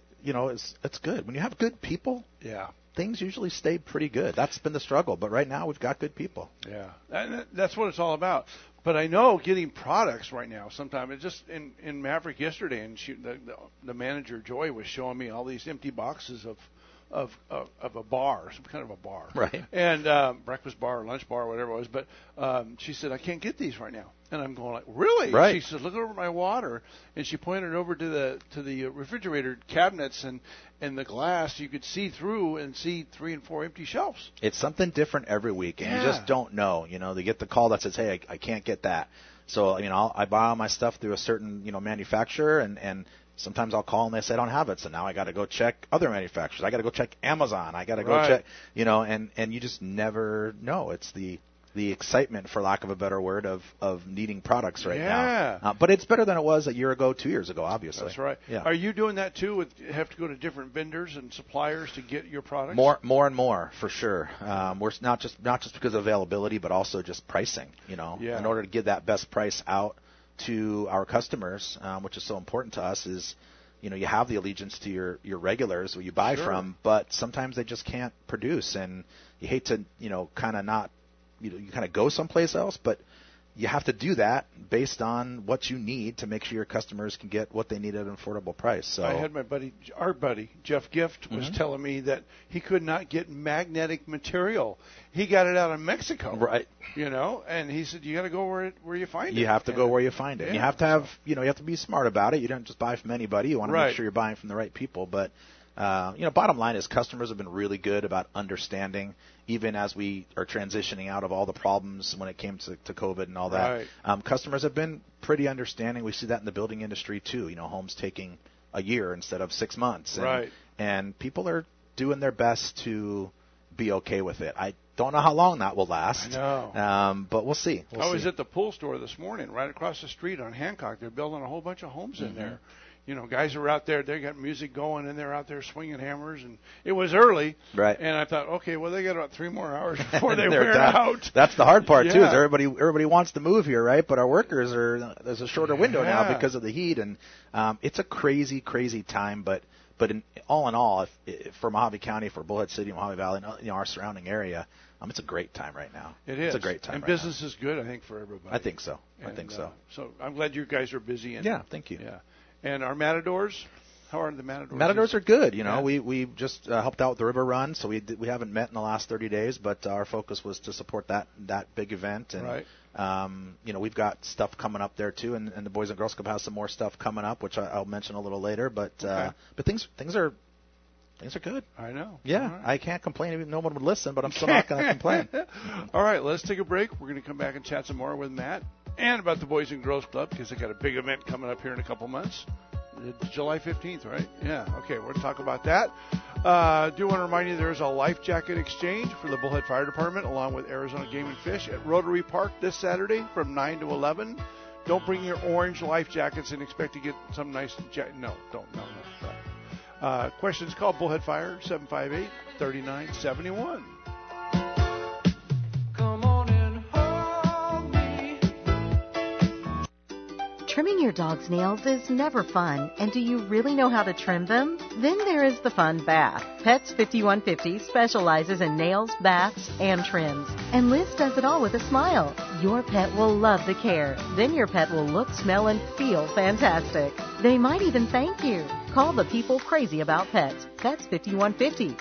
it's good when you have good people. Yeah. Things usually stay pretty good. That's been the struggle, but right now we've got good people. Yeah, and that's what it's all about. But I know getting products right now, sometimes it's just in Maverick yesterday, and the manager Joy was showing me all these empty boxes of a bar, some kind of a bar, right? And breakfast bar, lunch bar, whatever it was. But she said, I can't get these right now. And I'm going like, really? Right. She said, look over my water, and she pointed over to the refrigerator cabinets and the glass. You could see through and see 3 and 4 empty shelves. It's something different every week, and you just don't know. They get the call that says, hey, I can't get that. So I buy all my stuff through a certain manufacturer, and sometimes I'll call and they say I don't have it. So now I got to go check other manufacturers. I got to go check Amazon. I got to go check, and you just never know. It's the excitement, for lack of a better word, of needing products right now. But it's better than it was a year ago, 2 years ago, obviously. That's right. Yeah. Are you doing that too? Have to go to different vendors and suppliers to get your products? More and more, for sure. We're not just because of availability, but also just pricing. In order to get that best price out to our customers, which is so important to us, is you have the allegiance to your regulars who you buy from, but sometimes they just can't produce, and you hate to kind of not you kind of go someplace else, but you have to do that based on what you need to make sure your customers can get what they need at an affordable price. So I had our buddy Jeff Gift was telling me that he could not get magnetic material. He got it out of Mexico, right? And he said you got to go where you find it. You have to go where you find it. Yeah. You have to have you have to be smart about it. You don't just buy from anybody. You want to make sure you're buying from the right people, but. Bottom line is customers have been really good about understanding, even as we are transitioning out of all the problems when it came to COVID and all that. Right. Customers have been pretty understanding. We see that in the building industry too. Homes taking a year instead of 6 months. And people are doing their best to be okay with it. I don't know how long that will last. I know. But we'll see. I was at the pool store this morning, right across the street on Hancock. They're building a whole bunch of homes in there. Guys are out there, they got music going, and they're out there swinging hammers, and it was early. Right. And I thought, okay, well, they got about 3 more hours before they wear out. That's the hard part, too, is everybody wants to move here, right? But our workers there's a shorter window now because of the heat, and it's a crazy, crazy time, but in all, for Mojave County, for Bullhead City, Mojave Valley, and our surrounding area, it's a great time right now. It is. It's a great time. And business is good, I think, for everybody. I think so. So I'm glad you guys are busy. Yeah, thank you. Yeah. And our Matadors, how are the Matadors? Matadors are good. We just helped out with the River Run, so we haven't met in the last 30 days, but our focus was to support that big event. And we've got stuff coming up there too, and the Boys and Girls Club has some more stuff coming up, which I'll mention a little later. But things are good. I know. Yeah, right. I can't complain if no one would listen, but I'm still not going to complain. All right, let's take a break. We're going to come back and chat some more with Matt and about the Boys and Girls Club, because they got a big event coming up here in a couple months. It's July 15th, right? Yeah, okay, we're going to talk about that. I do want to remind you there's a life jacket exchange for the Bullhead Fire Department along with Arizona Game and Fish at Rotary Park this Saturday from 9 to 11. Don't bring your orange life jackets and expect to get some nice jacket. No. Questions, call Bullhead Fire, 758-3971. Trimming your dog's nails is never fun, and do you really know how to trim them? Then there is the fun bath. Pets 5150 specializes in nails, baths, and trims. And Liz does it all with a smile. Your pet will love the care. Then your pet will look, smell, and feel fantastic. They might even thank you. Call the people crazy about pets. Pets 5150,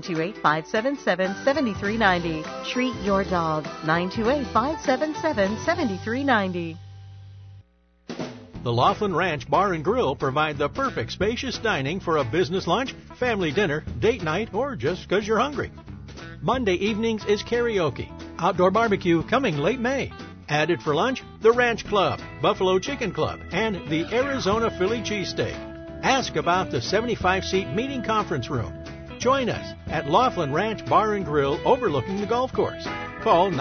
928-577-7390. Treat your dog, 928-577-7390. The Laughlin Ranch Bar and Grill provide the perfect spacious dining for a business lunch, family dinner, date night, or just because you're hungry. Monday evenings is karaoke, outdoor barbecue coming late May. Added for lunch, the Ranch Club, Buffalo Chicken Club, and the Arizona Philly Cheesesteak. Ask about the 75-seat meeting conference room. Join us at Laughlin Ranch Bar and Grill overlooking the golf course. Call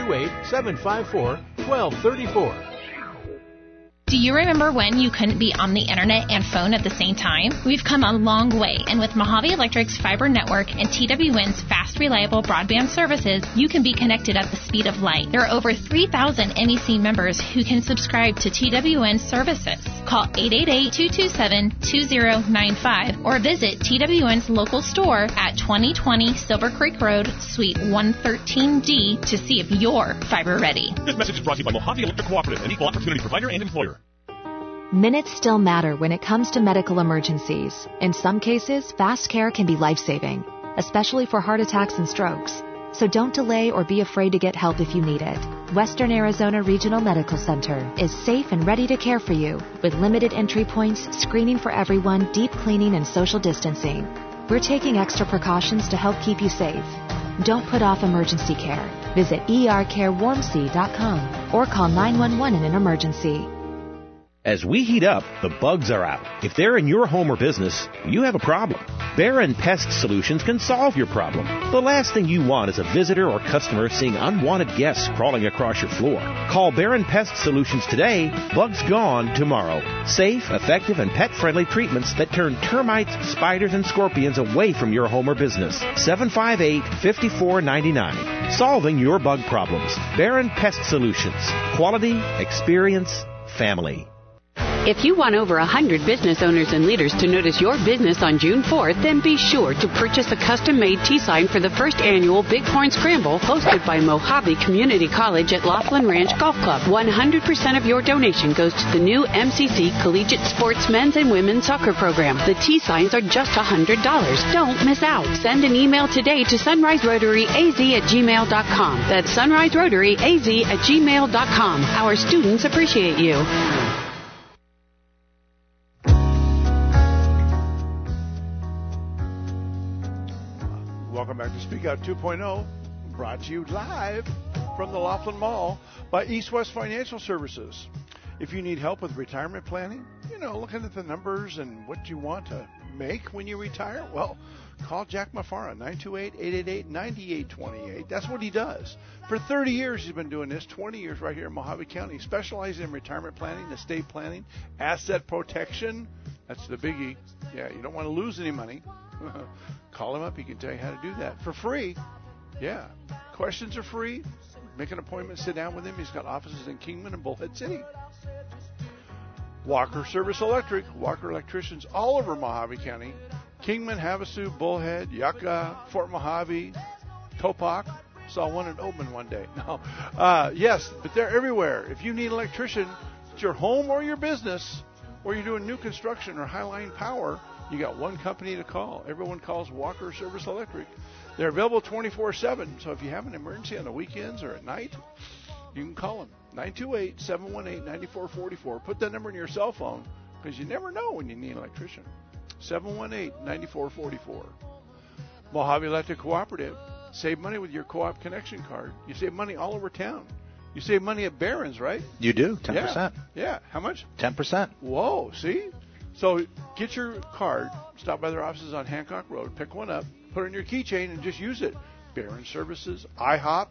928-754-1234. Do you remember when you couldn't be on the internet and phone at the same time? We've come a long way, and with Mojave Electric's fiber network and TWN's fast, reliable broadband services, you can be connected at the speed of light. There are over 3,000 MEC members who can subscribe to TWN services. Call 888-227-2095 or visit TWN's local store at 2020 Silver Creek Road, Suite 113D to see if you're fiber ready. This message is brought to you by Mojave Electric Cooperative, an equal opportunity provider and employer. Minutes still matter when it comes to medical emergencies. In some cases, fast care can be life-saving, especially for heart attacks and strokes. So don't delay or be afraid to get help if you need it. Western Arizona Regional Medical Center is safe and ready to care for you with limited entry points, screening for everyone, deep cleaning, and social distancing. We're taking extra precautions to help keep you safe. Don't put off emergency care. Visit ercarewarmc.com or call 911 in an emergency. As we heat up, the bugs are out. If they're in your home or business, you have a problem. Baron Pest Solutions can solve your problem. The last thing you want is a visitor or customer seeing unwanted guests crawling across your floor. Call Baron Pest Solutions today. Bugs gone tomorrow. Safe, effective, and pet-friendly treatments that turn termites, spiders, and scorpions away from your home or business. 758-5499. Solving your bug problems. Baron Pest Solutions. Quality, experience, family. If you want over 100 business owners and leaders to notice your business on June 4th, then be sure to purchase a custom-made T-sign for the first annual Bighorn Scramble hosted by Mojave Community College at Laughlin Ranch Golf Club. 100% of your donation goes to the new MCC Collegiate Sports Men's and Women's Soccer Program. The T-signs are just $100. Don't miss out. Send an email today to sunriserotary@gmail.com. That's sunriserotary@gmail.com. Our students appreciate you. Welcome back to Speak Out 2.0, brought to you live from the Laughlin Mall by East West Financial Services. If you need help with retirement planning, looking at the numbers and what you want to make when you retire, well, call Jack Mafara, 928-888-9828. That's what he does. For 30 years he's been doing this, 20 years right here in Mojave County, specializing in retirement planning, estate planning, asset protection. That's the biggie. Yeah, you don't want to lose any money. Call him up. He can tell you how to do that for free. Yeah. Questions are free. Make an appointment. Sit down with him. He's got offices in Kingman and Bullhead City. Walker Service Electric. Walker electricians all over Mojave County. Kingman, Havasu, Bullhead, Yucca, Fort Mojave, Topak. Saw one in Oban one day. No. Yes, but they're everywhere. If you need an electrician at your home or your business, or you're doing new construction or highline power, you got one company to call. Everyone calls Walker Service Electric. They're available 24/7, so if you have an emergency on the weekends or at night, you can call them. 928-718-9444. Put that number in your cell phone because you never know when you need an electrician. 718-9444. Mojave Electric Cooperative. Save money with your co-op connection card. You save money all over town. You save money at Barron's, right? You do, 10%. Yeah. How much? 10%. Whoa, see? So get your card, stop by their offices on Hancock Road, pick one up, put it in your keychain, and just use it. Barron's Services, IHOP,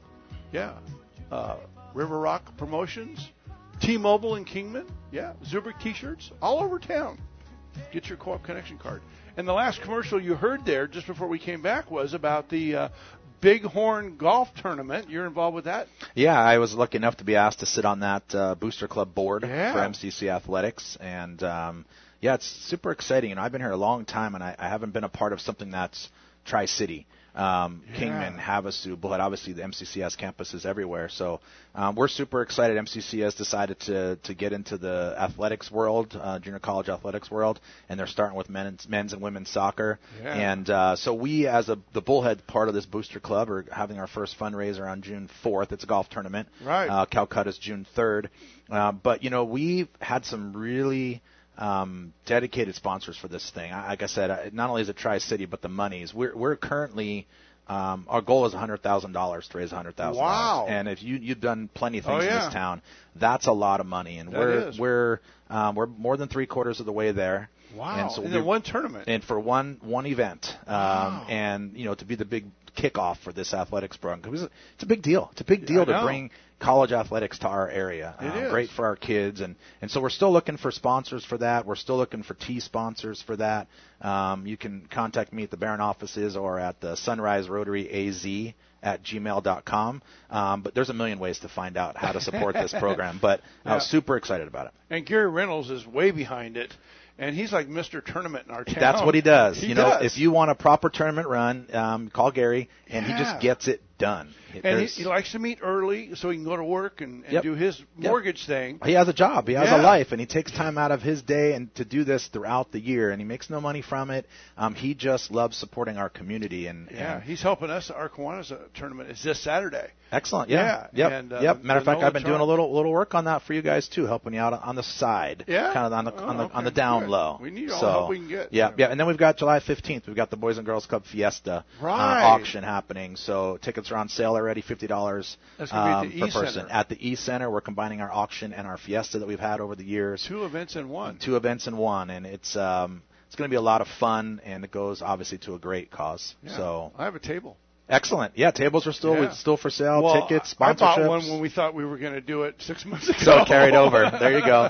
River Rock Promotions, T-Mobile in Kingman, Zubrik T-shirts, all over town. Get your co-op connection card. And the last commercial you heard there just before we came back was about the Bighorn Golf Tournament. You're involved with that? Yeah, I was lucky enough to be asked to sit on that Booster Club board for MCC Athletics, and it's super exciting. I've been here a long time, and I haven't been a part of something that's Tri-City. Kingman, Havasu, Bullhead. Obviously, the MCC has campuses everywhere. So we're super excited. MCC has decided to get into the athletics world, junior college athletics world, and they're starting with men's and women's soccer. Yeah. And so we, as the Bullhead part of this booster club, are having our first fundraiser on June 4th. It's a golf tournament. Right. Calcutta's June 3rd. But, we've had some really dedicated sponsors for this thing. Like I said, not only is it Tri-City, but the monies. We're currently our goal is $100,000 to raise $100,000. Wow! And if you've done plenty of things in this town, that's a lot of money. And we're more than 3/4 of the way there. Wow! And so in one tournament, and for one event, and to be the big kickoff for this athletics program, because it's a big deal. It's a big deal to bring college athletics to our area. It is great for our kids, and so we're still looking for sponsors for that. We're still looking for tee sponsors for that. You can contact me at the Barron offices or at the Sunrise Rotary AZ at gmail.com. But there's a million ways to find out how to support this program. But I was super excited about it. And Gary Reynolds is way behind it. And he's like Mr. Tournament in our town. That's what he does. He does. If you want a proper tournament run, call Gary, and he just gets it done. And he likes to meet early so he can go to work and do his mortgage thing. He has a job. He has a life, and he takes time out of his day and to do this throughout the year, and he makes no money from it. He just loves supporting our community. And he's helping us. Our Kiwanis tournament is this Saturday. Excellent. Yeah. Yep. And, Matter of fact, I've been doing a little work on that for you guys too, helping you out on the side, kind of on the down low. We need all the help we can get. Yeah. And then we've got July 15th. We've got the Boys and Girls Club Fiesta auction happening. So tickets are on sale already, $50 That's gonna be at the per person. E-Center. At the E-Center, we're combining our auction and our Fiesta that we've had over the years. Two events in one, and it's going to be a lot of fun, and it goes obviously to a great cause. Yeah. So I have a table. Excellent. Yeah, tables are still for sale. Well, tickets, sponsorships. I bought one when we thought we were going to do it 6 months ago. So carried over. There you go.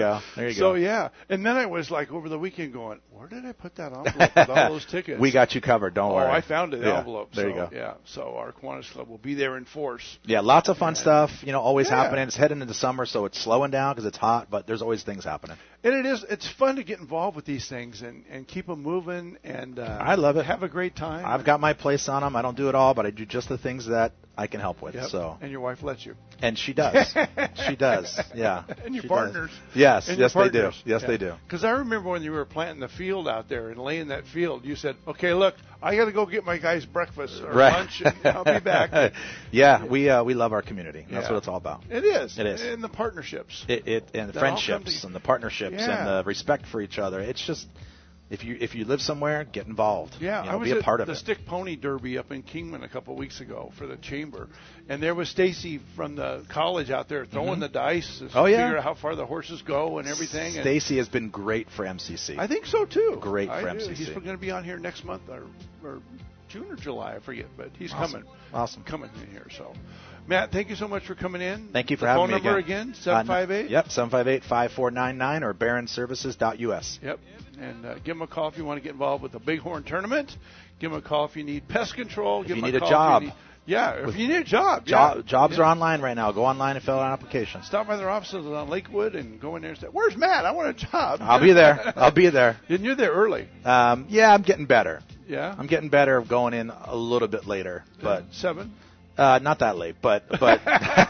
So yeah, and then I was like over the weekend going, where did I put that envelope with all those tickets? We got you covered. Don't worry. Oh, I found it. Envelope. There you go. Yeah. So our Kiwanis Club will be there in force. Yeah, lots of fun stuff. Always happening. It's heading into summer, so it's slowing down because it's hot, but there's always things happening. And it's fun to get involved with these things and keep them moving and I love it. Have a great time. I've got my place on them. I don't do it all, but I do just the things that I can help with. Yep. So. And your wife lets you. And she does. She does. Yeah. And your partners. Yes. And yes, they do. Yes, they do. Because I remember when you were planting the field out there and laying that field, you said, "Okay, look, I got to go get my guys breakfast or lunch, and I'll be back." Yeah, we love our community. That's what it's all about. It is. It is. And the partnerships. And the friendships and the partnerships and the respect for each other. It's just. If you live somewhere, get involved. Yeah, I was be a part of the it. Stick Pony Derby up in Kingman a couple of weeks ago for the chamber, and there was Stacy from the college out there throwing the dice to figure out how far the horses go and everything. Stacy has been great for MCC. I think so too. Great for MCC. He's going to be on here next month or June or July, I forget, but he's coming. Awesome, coming in here. So, Matt, thank you so much for coming in. Thank you for having me again. Phone number again, 758. Yep, 758-5499 or barronservices.us. Yep. And give them a call if you want to get involved with the Bighorn tournament. Give them a call if you need pest control. If you need a job. If you need a job. Jobs are online right now. Go online and fill out an application. Stop by their offices on Lakewood and go in there and say, "Where's Matt? I want a job." I'll be there. And you're there early. Yeah, I'm getting better. Yeah? I'm getting better of going in a little bit later. But 7? Not that late, but but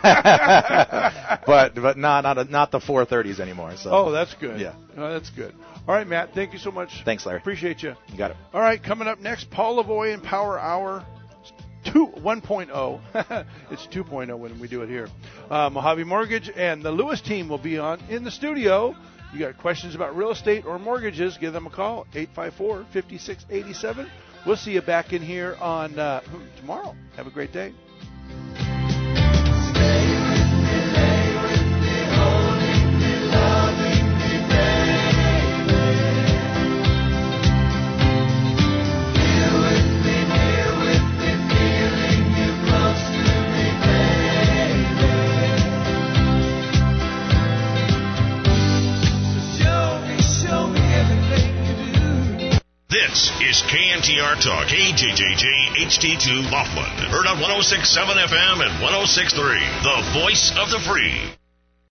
not the 4:30s anymore. So. Oh, that's good. Yeah. Oh, that's good. All right, Matt. Thank you so much. Thanks, Larry. Appreciate you. You got it. All right, coming up next, Paul Lavoie in Power Hour 1.0. It's 2.0 when we do it here. Mojave Mortgage and the Lewis team will be on in the studio. You got questions about real estate or mortgages, give them a call, 854-5687. We'll see you back in here on tomorrow. Have a great day. This is KNTR Talk, KJJJ HD2 Laughlin. Heard on 106.7 FM and 106.3, the voice of the free.